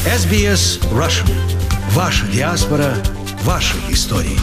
SBS Russian. Ваша диаспора, ваши истории.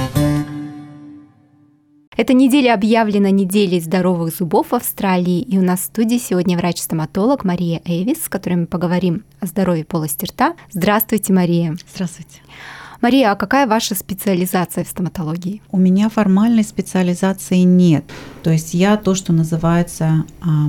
Эта неделя объявлена неделей здоровых зубов в Австралии, и у нас в студии сегодня врач-стоматолог Мария Эвис, с которой мы поговорим о здоровье полости рта. Здравствуйте, Мария. Здравствуйте. Мария, а какая ваша специализация в стоматологии? У меня формальной специализации нет. То есть я то, что называется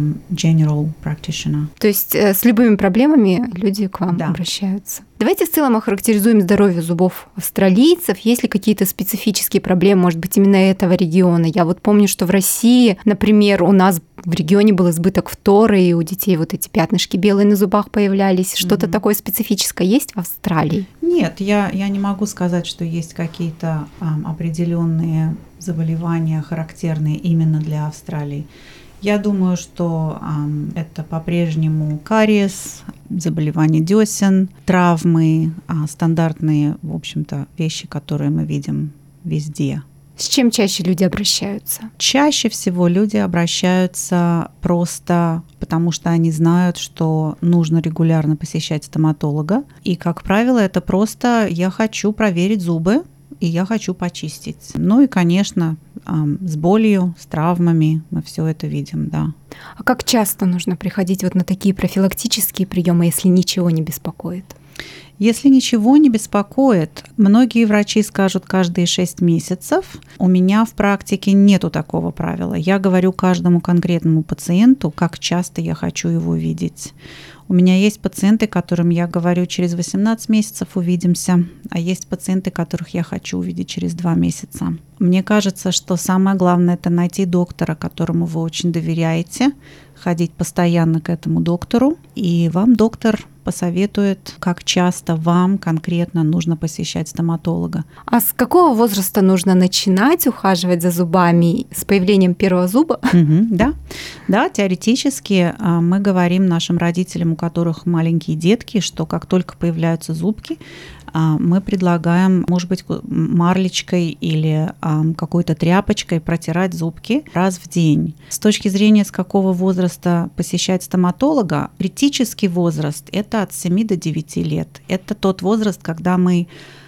general practitioner. То есть с любыми проблемами люди к вам обращаются. Давайте в целом охарактеризуем здоровье зубов австралийцев. Есть ли какие-то специфические проблемы, может быть, именно этого региона? Я вот помню, что в России, например, у нас в регионе был избыток фторы, и у детей вот эти пятнышки белые на зубах появлялись. Что-то такое специфическое есть в Австралии? Нет, я не могу сказать, что есть какие-то определенные заболевания, характерные именно для Австралии. Я думаю, что это по-прежнему кариес, заболевания десен, травмы, стандартные, в общем-то, вещи, которые мы видим везде. С чем чаще люди обращаются? Чаще всего люди обращаются просто потому, что они знают, что нужно регулярно посещать стоматолога. И, как правило, это просто «я хочу проверить зубы», и я хочу почистить. Ну и, конечно, с болью, с травмами мы все это видим, да. А как часто нужно приходить вот на такие профилактические приемы, если ничего не беспокоит? Если ничего не беспокоит, многие врачи скажут каждые 6 месяцев. У меня в практике нету такого правила. Я говорю каждому конкретному пациенту, как часто я хочу его видеть. У меня есть пациенты, которым я говорю, через 18 месяцев увидимся, а есть пациенты, которых я хочу увидеть через 2 месяца. Мне кажется, что самое главное – это найти доктора, которому вы очень доверяете, ходить постоянно к этому доктору, и вам доктор посоветует, как часто вам конкретно нужно посещать стоматолога. А с какого возраста нужно начинать ухаживать за зубами? С появлением первого зуба? Да, теоретически мы говорим нашим родителям, у которых маленькие детки, что как только появляются зубки, мы предлагаем, может быть, марлечкой или какой-то тряпочкой протирать зубки раз в день. С точки зрения, с какого возраста посещать стоматолога, критический возраст – это от 7 до 9 лет. Это тот возраст, когда мы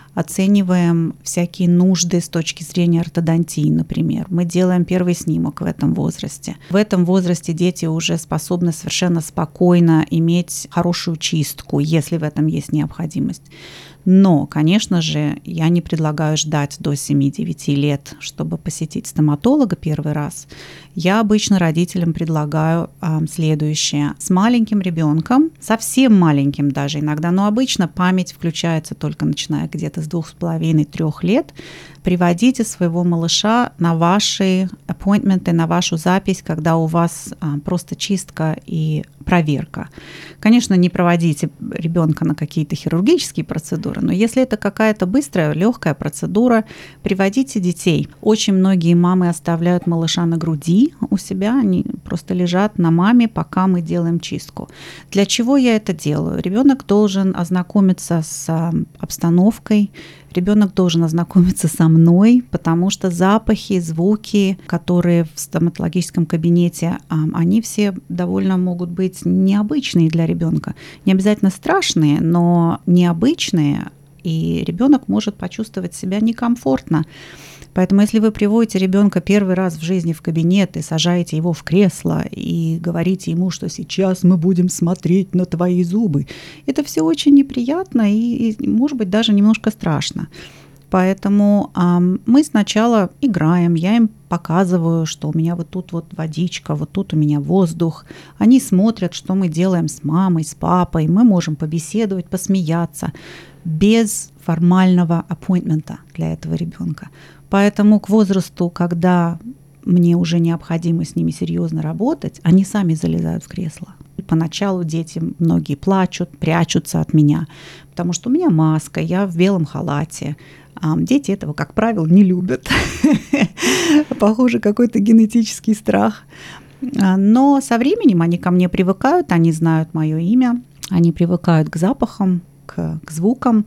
оцениваем всякие нужды с точки зрения ортодонтии, например. Мы делаем первый снимок в этом возрасте. В этом возрасте дети уже способны совершенно спокойно иметь хорошую чистку, если в этом есть необходимость. Но, конечно же, я не предлагаю ждать до 7-9 лет, чтобы посетить стоматолога первый раз. Я обычно родителям предлагаю следующее. С маленьким ребенком, совсем маленьким даже иногда, но обычно память включается только начиная где-то с 2,5-3 лет, приводите своего малыша на ваши аппоинтменты, на вашу запись, когда у вас просто чистка и проверка. Конечно, не проводите ребенка на какие-то хирургические процедуры, но если это какая-то быстрая, легкая процедура, приводите детей. Очень многие мамы оставляют малыша на груди у себя, они просто лежат на маме, пока мы делаем чистку. Для чего я это делаю? Ребенок должен ознакомиться с обстановкой, ребенок должен ознакомиться со мной, потому что запахи, звуки, которые в стоматологическом кабинете, они все довольно могут быть необычные для ребенка. Не обязательно страшные, но необычные, и ребенок может почувствовать себя некомфортно. Поэтому если вы приводите ребенка первый раз в жизни в кабинет и сажаете его в кресло и говорите ему, что сейчас мы будем смотреть на твои зубы, это все очень неприятно и может быть, даже немножко страшно. Поэтому мы сначала играем, я им показываю, что у меня вот тут вот водичка, вот тут у меня воздух. Они смотрят, что мы делаем с мамой, с папой. Мы можем побеседовать, посмеяться без формального аппоинтмента для этого ребенка. Поэтому к возрасту, когда мне уже необходимо с ними серьезно работать, они сами залезают в кресло. И поначалу дети многие плачут, прячутся от меня, потому что у меня маска, я в белом халате. Дети этого, как правило, не любят. Похоже, какой-то генетический страх. Но со временем они ко мне привыкают, они знают мое имя, они привыкают к запахам, к звукам,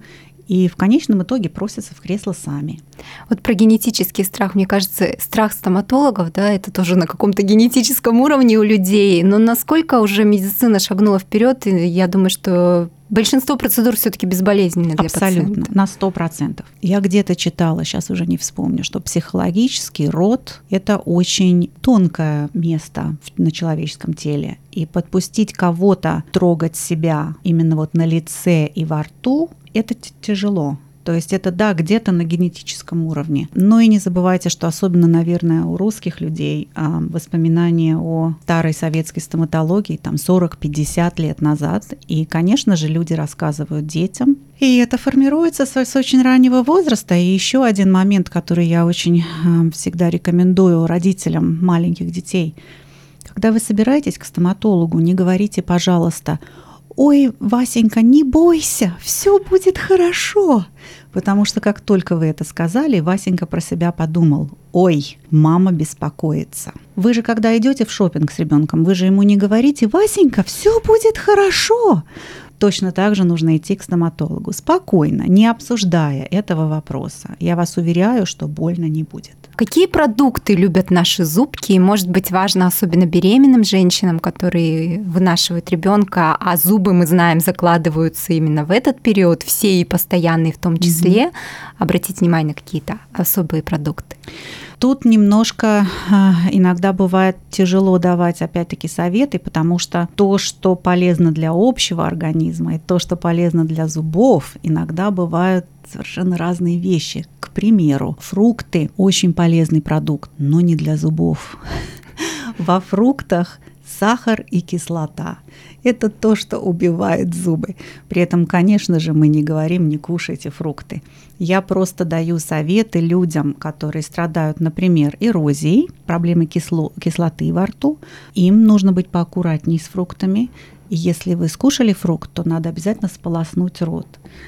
и в конечном итоге просятся в кресло сами. Вот про генетический страх, мне кажется, страх стоматологов, да, это тоже на каком-то генетическом уровне у людей, но насколько уже медицина шагнула вперед, я думаю, что большинство процедур все-таки безболезненны для абсолютно, пациента. на 100%. Я где-то читала, сейчас уже не вспомню, что психологический рот – это очень тонкое место на человеческом теле. И подпустить кого-то трогать себя именно вот на лице и во рту – это тяжело. То есть это, да, где-то на генетическом уровне. Но и не забывайте, что особенно, наверное, у русских людей воспоминания о старой советской стоматологии там 40-50 лет назад. И, конечно же, люди рассказывают детям. И это формируется с очень раннего возраста. И еще один момент, который я очень всегда рекомендую родителям маленьких детей. Когда вы собираетесь к стоматологу, не говорите, пожалуйста, «Ой, Васенька, не бойся, все будет хорошо». Потому что как только вы это сказали, Васенька про себя подумал: «Ой, мама беспокоится». Вы же, когда идете в шопинг с ребенком, вы же ему не говорите: «Васенька, все будет хорошо». Точно так же нужно идти к стоматологу спокойно, не обсуждая этого вопроса. Я вас уверяю, что больно не будет. Какие продукты любят наши зубки? И, может быть, важно особенно беременным женщинам, которые вынашивают ребенка, а зубы, мы знаем, закладываются именно в этот период, все и постоянные в том числе, обратить внимание на какие-то особые продукты. Тут немножко иногда бывает тяжело давать, опять-таки, советы, потому что то, что полезно для общего организма, и то, что полезно для зубов, иногда бывают совершенно разные вещи. К примеру, фрукты – очень полезный продукт, но не для зубов. Во фруктах сахар и кислота. Это то, что убивает зубы. При этом, конечно же, мы не говорим: не кушайте фрукты. Я просто даю советы людям, которые страдают, например, эрозией, проблемой кислоты во рту. Им нужно быть поаккуратнее с фруктами. И если вы скушали фрукт, то надо обязательно сполоснуть рот.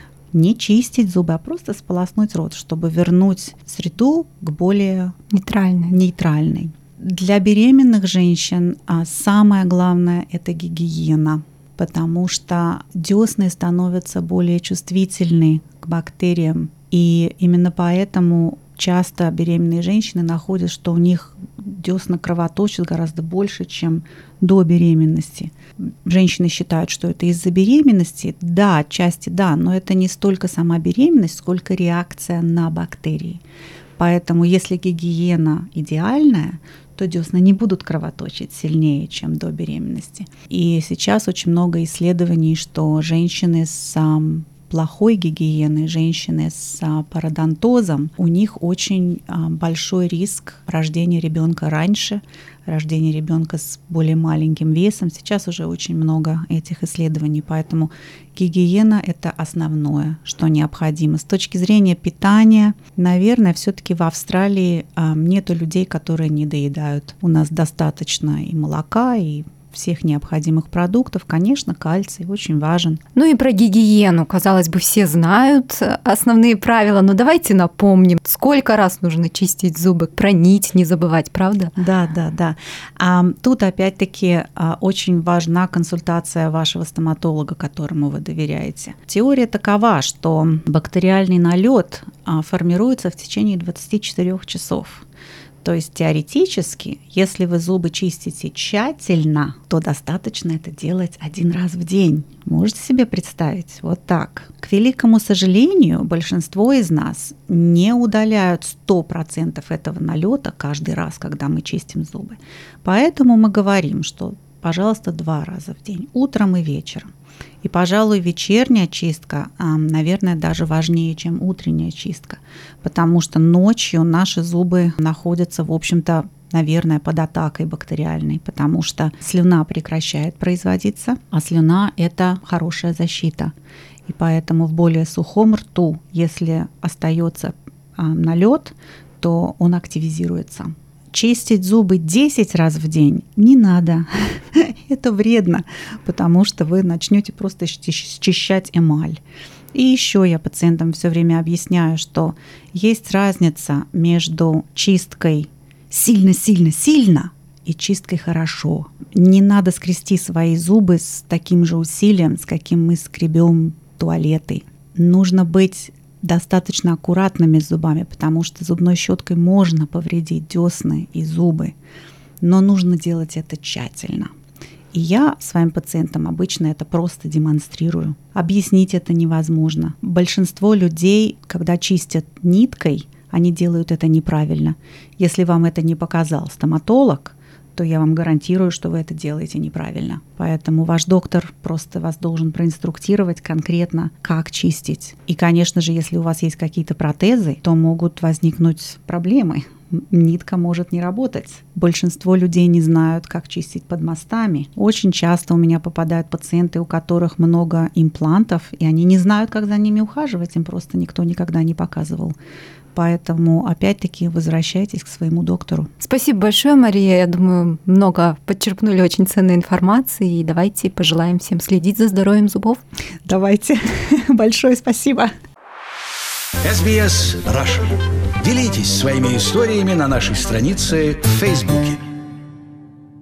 Не чистить зубы, а просто сполоснуть рот, чтобы вернуть среду к более нейтральной. Для беременных женщин самое главное – это гигиена, потому что десны становятся более чувствительны к бактериям. И именно поэтому часто беременные женщины находят, что у них десна кровоточат гораздо больше, чем до беременности. Женщины считают, что это из-за беременности. Да, отчасти да, но это не столько сама беременность, сколько реакция на бактерии. Поэтому если гигиена идеальная, то десны не будут кровоточить сильнее, чем до беременности. И сейчас очень много исследований, что женщины с плохой гигиеной, женщины с пародонтозом, у них очень большой риск рождения ребенка раньше, рождения ребенка с более маленьким весом. Сейчас уже очень много этих исследований, поэтому гигиена – это основное, что необходимо. С точки зрения питания, наверное, все-таки в Австралии нету людей, которые не доедают. У нас достаточно и молока, и всех необходимых продуктов. Конечно, кальций очень важен. Ну и про гигиену, казалось бы, все знают основные правила, но давайте напомним, сколько раз нужно чистить зубы, про нить не забывать, правда? Да. Тут опять-таки очень важна консультация вашего стоматолога, которому вы доверяете. Теория такова, что бактериальный налет формируется в течение 24 часов. То есть теоретически, если вы зубы чистите тщательно, то достаточно это делать 1 раз в день. Можете себе представить? Вот так. К великому сожалению, большинство из нас не удаляют 100% этого налета каждый раз, когда мы чистим зубы. Поэтому мы говорим, что, пожалуйста, 2 раза в день, утром и вечером. И, пожалуй, вечерняя чистка, наверное, даже важнее, чем утренняя чистка, потому что ночью наши зубы находятся, в общем-то, наверное, под атакой бактериальной, потому что слюна прекращает производиться, а слюна – это хорошая защита. И поэтому в более сухом рту, если остается налет, то он активизируется. Чистить зубы 10 раз в день не надо. Это вредно, потому что вы начнете просто счищать эмаль. И еще я пациентам все время объясняю, что есть разница между чисткой сильно-сильно-сильно и чисткой хорошо. Не надо скрести свои зубы с таким же усилием, с каким мы скребем туалеты. нужно быть достаточно аккуратными с зубами, потому что зубной щеткой можно повредить десны и зубы, но нужно делать это тщательно. И я своим пациентам обычно это просто демонстрирую. Объяснить это невозможно. Большинство людей, когда чистят ниткой, они делают это неправильно. Если вам это не показал стоматолог, то я вам гарантирую, что вы это делаете неправильно. Поэтому ваш доктор просто вас должен проинструктировать конкретно, как чистить. И, конечно же, если у вас есть какие-то протезы, то могут возникнуть проблемы. Нитка может не работать. Большинство людей не знают, как чистить под мостами. Очень часто у меня попадают пациенты, у которых много имплантов, и они не знают, как за ними ухаживать, им просто никто никогда не показывал. Поэтому, опять-таки, возвращайтесь к своему доктору. Спасибо большое, Мария. Я думаю, много подчерпнули очень ценной информации. И давайте пожелаем всем следить за здоровьем зубов. Давайте. Большое спасибо. SBS Russian. Делитесь своими историями на нашей странице в Фейсбуке.